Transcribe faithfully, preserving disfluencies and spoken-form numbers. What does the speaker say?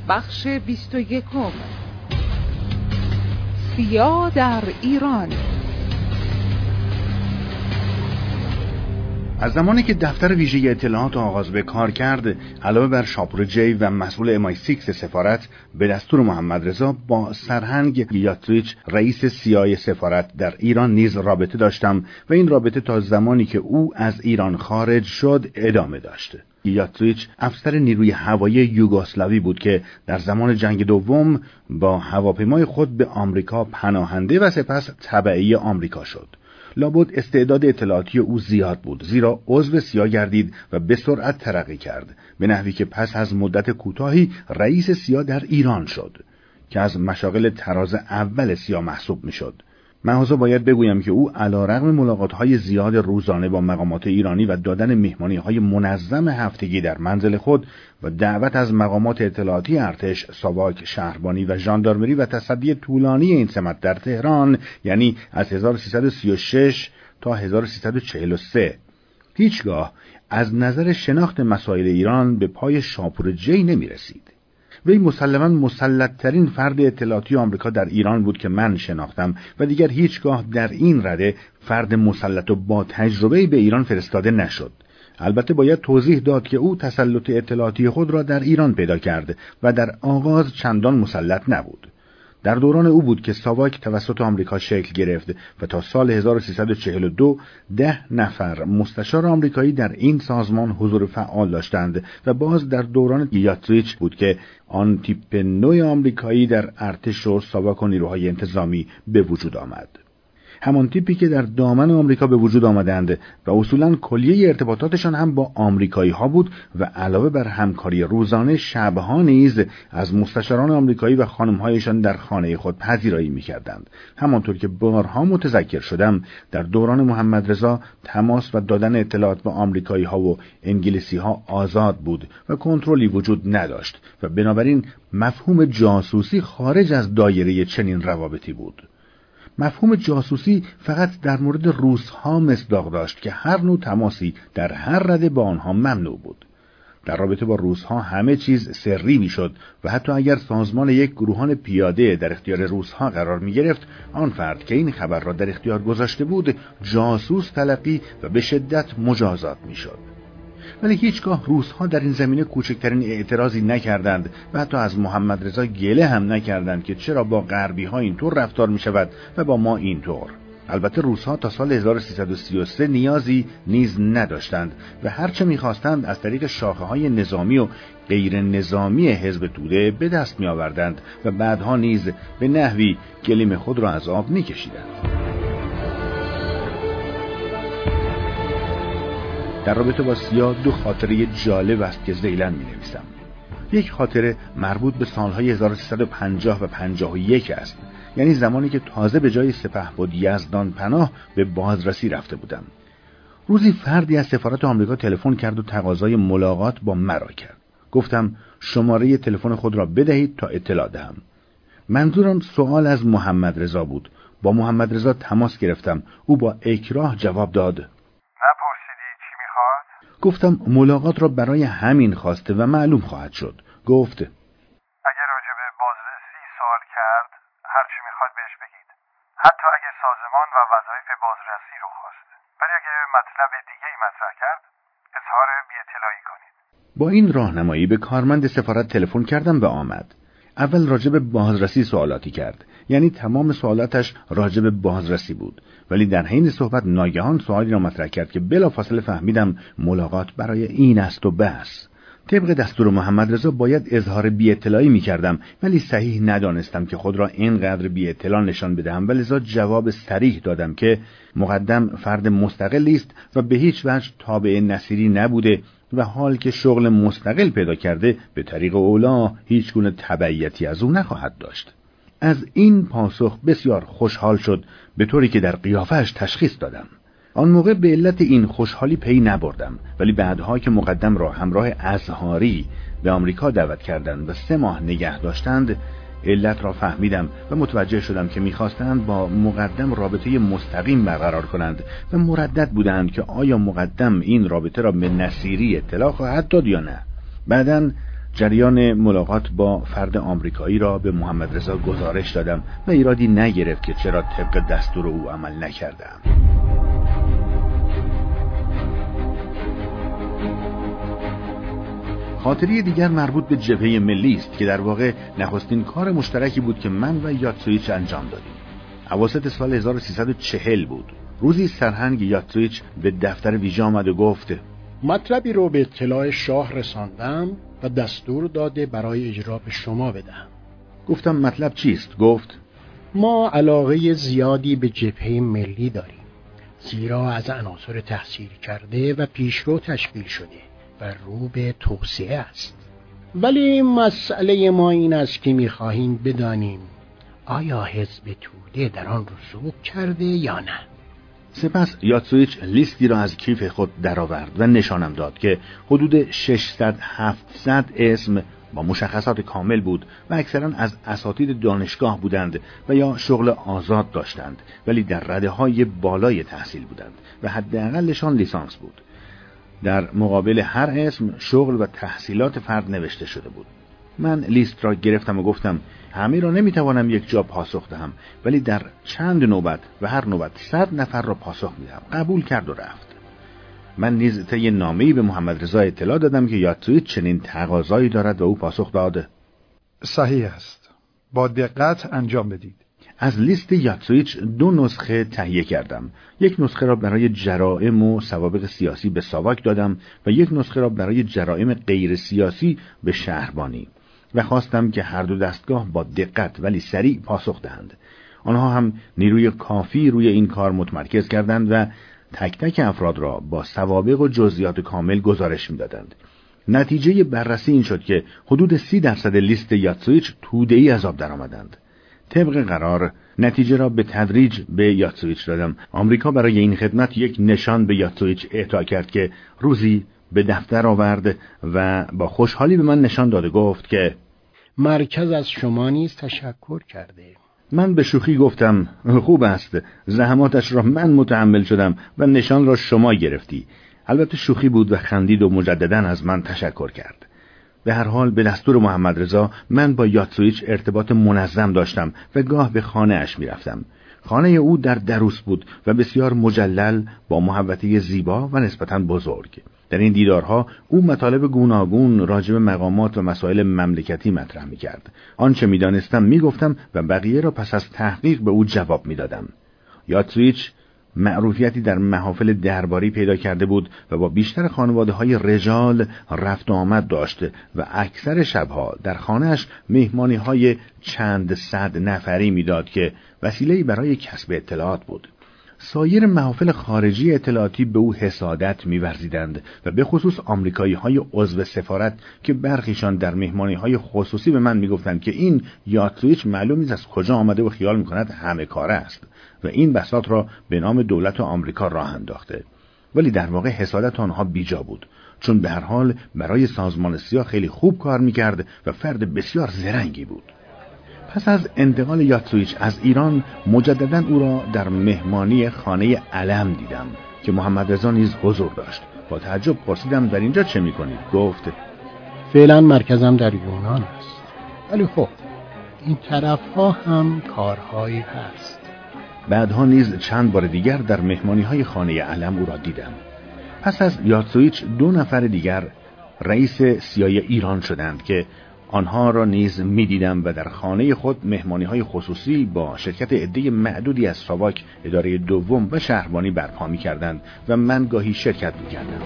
بخش بیست و یکم. سیا در ایران. از زمانی که دفتر ویژه اطلاعات آغاز به کار کرد، علاوه بر شاپور جی و مسئول ام آی سیکس سفارت، به دستور محمد رضا با سرهنگ گیاتریچ رئیس سیای سفارت در ایران نیز رابطه داشتم و این رابطه تا زمانی که او از ایران خارج شد ادامه داشت. گیاتریچ افسر نیروی هوایی یوگسلاوی بود که در زمان جنگ دوم با هواپیمای خود به آمریکا پناهنده و سپس تبعی آمریکا شد. لابد استعداد اطلاعاتی او زیاد بود، زیرا عضو سیا گردید و به سرعت ترقی کرد، به نحوی که پس از مدت کوتاهی رئیس سیا در ایران شد که از مشاغل طراز اول سیا محسوب میشد. محض باید بگویم که او علیرغم ملاقات‌های زیاد روزانه با مقامات ایرانی و دادن مهمانی‌های منظم هفتگی در منزل خود و دعوت از مقامات اطلاعاتی ارتش، ساواک، شهربانی و ژاندارمری و تصدی طولانی این سمت در تهران، یعنی از هزار و سیصد و سی و شش تا هزار و سیصد و چهل و سه، هیچگاه از نظر شناخت مسائل ایران به پای شاپور جی نمی رسید. وی مسلماً مسلط‌ترین فرد اطلاعاتی آمریکا در ایران بود که من شناختم و دیگر هیچگاه در این رده فرد مسلط و با تجربه به ایران فرستاده نشد. البته باید توضیح داد که او تسلط اطلاعاتی خود را در ایران پیدا کرد و در آغاز چندان مسلط نبود. در دوران او بود که ساواک توسط آمریکا شکل گرفت و تا سال هزار و سیصد و چهل و دو ده نفر مستشار آمریکایی در این سازمان حضور فعال داشتند و باز در دوران گیاتریچ بود که آن تیپ نوع آمریکایی در ارتش و ساواک و نیروهای انتظامی به وجود آمد. همان تیپی که در دامن آمریکا به وجود آمدند و اصولاً کلیه ارتباطاتشان هم با آمریکایی ها بود و علاوه بر همکاری روزانه، شبها نیز از مستشاران آمریکایی و خانم‌هایشان در خانه خود پذیرایی می‌کردند. همانطور که بارها متذکر شدم، در دوران محمد رضا تماس و دادن اطلاعات با آمریکایی ها و انگلیسی ها آزاد بود و کنترلی وجود نداشت و بنابراین مفهوم جاسوسی خارج از دایره چنین روابطی بود. مفهوم جاسوسی فقط در مورد روس‌ها مصداق داشت که هر نوع تماسی در هر رده با آنها ممنوع بود. در رابطه با روس‌ها همه چیز سری می‌شد و حتی اگر سازمان یک گروهان پیاده در اختیار روس‌ها قرار می‌گرفت، آن فرد که این خبر را در اختیار گذاشته بود جاسوس تلقی و به شدت مجازات می‌شد. ولی هیچگاه روس‌ها در این زمینه کوچکترین اعتراضی نکردند و حتی از محمد رضا گله هم نکردند که چرا با غربی‌ها اینطور رفتار می‌شود و با ما اینطور. البته روس‌ها تا سال هزار و سیصد و سی و سه نیازی نیز نداشتند و هرچه می‌خواستند از طریق شاخه‌های نظامی و غیر نظامی حزب توده به دست می‌آوردند و بعدها نیز به نحوی گلیم خود را از آب می‌کشیدند. در رابطه با سیا دو خاطره جالب است که ذیلاً می‌نویسم. یک خاطره مربوط به سالهای هزار و سیصد و پنجاه و پنجاه و یک است، یعنی زمانی که تازه به جای سپهبد یزدان پناه به بازرسی رفته بودم. روزی فردی از سفارت آمریکا تلفن کرد و تقاضای ملاقات با مرا کرد. گفتم شماره تلفن خود را بدهید تا اطلاع دهم. منظورم سوال از محمد رضا بود. با محمد رضا تماس گرفتم. او با اکراه جواب داد. گفتم ملاقات را برای همین خواسته و معلوم خواهد شد. گفت اگه راجع به بازرسی سوال کرد، هر چی میخواد بهش بگید، حتی اگه سازمان و وظایف بازرسی رو خواست. ولی اگه مطلب دیگه ای مطرح کرد، اظهار بی‌اطلاعی کنید. با این راهنمایی به کارمند سفارت تلفن کردم و آمد. اول راجع به بازرسی سوالاتی کرد، یعنی تمام سوالاتش راجع به بازرسی بود، ولی در حین صحبت ناگهان سوالی را مطرح کرد که بلافاصله فهمیدم ملاقات برای این است و بس. طبق دستور محمد رضا باید اظهار بی اطلاعی می کردم، ولی صحیح ندانستم که خود را اینقدر بی اطلاع نشان بدهم و لذا جواب صریح دادم که مقدم فرد مستقلی است و به هیچ وجه تابع نصیری نبوده و حال که شغل مستقل پیدا کرده به طریق اولا هیچ گونه تبعیتی از او نخواهد داشت. از این پاسخ بسیار خوشحال شد، به طوری که در قیافه‌اش تشخیص دادم. آن موقع به علت این خوشحالی پی نبردم، ولی بعدها که مقدم را همراه ازهاری به آمریکا دعوت کردند و سه ماه نگه داشتند، علت را فهمیدم و متوجه شدم که می‌خواستند با مقدم رابطه مستقیم برقرار کنند و مردد بودند که آیا مقدم این رابطه را به نصیری اطلاع خواهد داد یا نه. بعداً جریان ملاقات با فرد آمریکایی را به محمد رضا گزارش دادم و ایرادی نگرفت که چرا طبق دستور او عمل نکردم. خاطری دیگر مربوط به جبهه ملی است که در واقع نخستین کار مشترکی بود که من و یاتسویچ انجام دادیم. اواسط سال هزار و سیصد و چهل بود. روزی سرهنگ یاتسویچ به دفتر ویژه آمد و گفت: مطلبی رو به اطلاع شاه رساندم و دستور داده برای اجرا به شما بدهم. گفتم مطلب چیست؟ گفت: ما علاقه زیادی به جبهه ملی داریم، زیرا از عناصر تحصیل کرده و پیشرو تشکیل شده و رو به توسعه است. ولی مسئله ما این است که می‌خواهیم بدانیم آیا حزب توده در آن رسوب کرده یا نه. سپس یاتسویچ لیستی را از کیف خود درآورد و نشانم داد که حدود ششصد هفتصد اسم با مشخصات کامل بود و اکثرا از اساتید دانشگاه بودند و یا شغل آزاد داشتند، ولی در رده‌های بالای تحصیل بودند و حداقلشان لیسانس بود. در مقابل هر اسم شغل و تحصیلات فرد نوشته شده بود. من لیست را گرفتم و گفتم همه را نمیتوانم یک جا پاسخ دهم، ولی در چند نوبت و هر نوبت صد نفر را پاسخ میدم. قبول کرد و رفت. من نیز طی نامه‌ای به محمد رضا اطلاع دادم که یاتسویچ چنین تقاضایی دارد و او پاسخ داد: صحیح است، با دقت انجام بدید. از لیست یاتسویچ دو نسخه تهیه کردم. یک نسخه را برای جرائم و سوابق سیاسی به ساواک دادم و یک نسخه را برای جرائم غیر سیاسی به شهربانی و خواستم که هر دو دستگاه با دقت ولی سریع پاسخ دهند. آنها هم نیروی کافی روی این کار متمرکز کردند و تک تک افراد را با سوابق و جزئیات کامل گزارش می‌دادند. نتیجه بررسی این شد که حدود سی درصد لیست یاتسویچ توده‌ای از آب درآمدند. طبق قرار نتیجه را به تدریج به یاتسویچ دادم. آمریکا برای این خدمت یک نشان به یاتسویچ اعطا کرد که روزی به دفتر آورد و با خوشحالی به من نشان داد و گفت که مرکز از شما نیز تشکر کرده. من به شوخی گفتم خوب است، زحماتش را من متحمل شدم و نشان را شما گرفتی. البته شوخی بود و خندید و مجددا از من تشکر کرد. به هر حال به دستور محمد رضا من با یاتسویچ ارتباط منظم داشتم و گاه به خانه اش می رفتم. خانه او در دروس بود و بسیار مجلل با محوطه زیبا و نسبتاً بزرگ. در این دیدارها او مطالب گوناگون راجع به مقامات و مسائل مملکتی مطرح می کرد. آنچه می دانستم می گفتم و بقیه را پس از تحقیق به او جواب می دادم. یاتسویچ معروفیتی در محافل درباری پیدا کرده بود و با بیشتر خانواده های رجال رفت و آمد داشت و اکثر شبها در خانهش مهمانی های چند صد نفری میداد که وسیله‌ای برای کسب اطلاعات بود. سایر محافل خارجی اطلاعاتی به او حسادت می‌ورزیدند و به خصوص آمریکایی های عضو سفارت که برخیشان در مهمانی های خصوصی به من میگفتند که این یاتسویچ معلوم نیست از کجا آمده و خیال میکند همه کاره است و این بساط را به نام دولت آمریکا راه انداخته. ولی در واقع حسادت آنها بیجا بود، چون به هر حال برای سازمان سیا خیلی خوب کار میکرد و فرد بسیار زرنگی بود. پس از انتقال یاتسویچ از ایران مجددا او را در مهمانی خانه علم دیدم که محمد رضا نیز حضور داشت. با تعجب پرسیدم در اینجا چه میکنید؟ گفت فعلا مرکزم در یونان است، ولی خب این طرف ها هم کارهایی هست. بعدها نیز چند بار دیگر در مهمانی های خانه علم او را دیدم. پس از یاتسویچ دو نفر دیگر رئیس سیای ایران شدند که آنها را نیز می دیدم و در خانه خود مهمانی های خصوصی با شرکت عده معدودی از ساواک اداره دوم و شهربانی برپا می کردند و من گاهی شرکت می کردم.